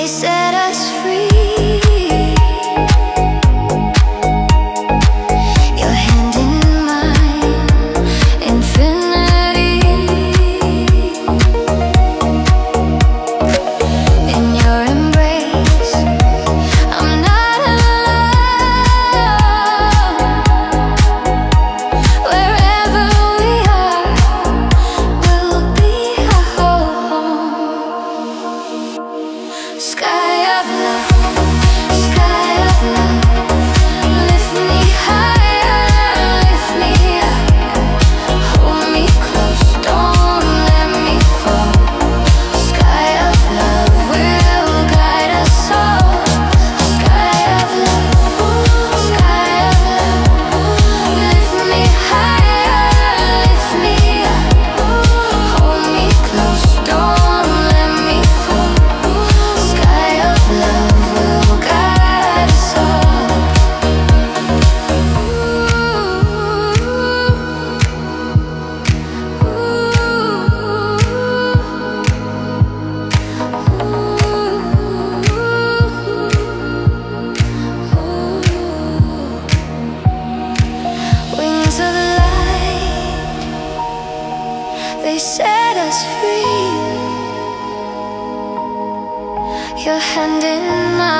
set us free. Your hand in mine, infinity. In your embrace, I'm not alone. Wherever we are, we'll be home. Sky of love, sky of love. Lift me higher, lift me up. Hold me close, don't let me fall. Sky of love will guide us all. Sky of love, sky of love. Lift me higher, lift me up. Hold me close, don't let me fall. Sky of love will guide us all. Wings of light, they set us free. Your hand in mine.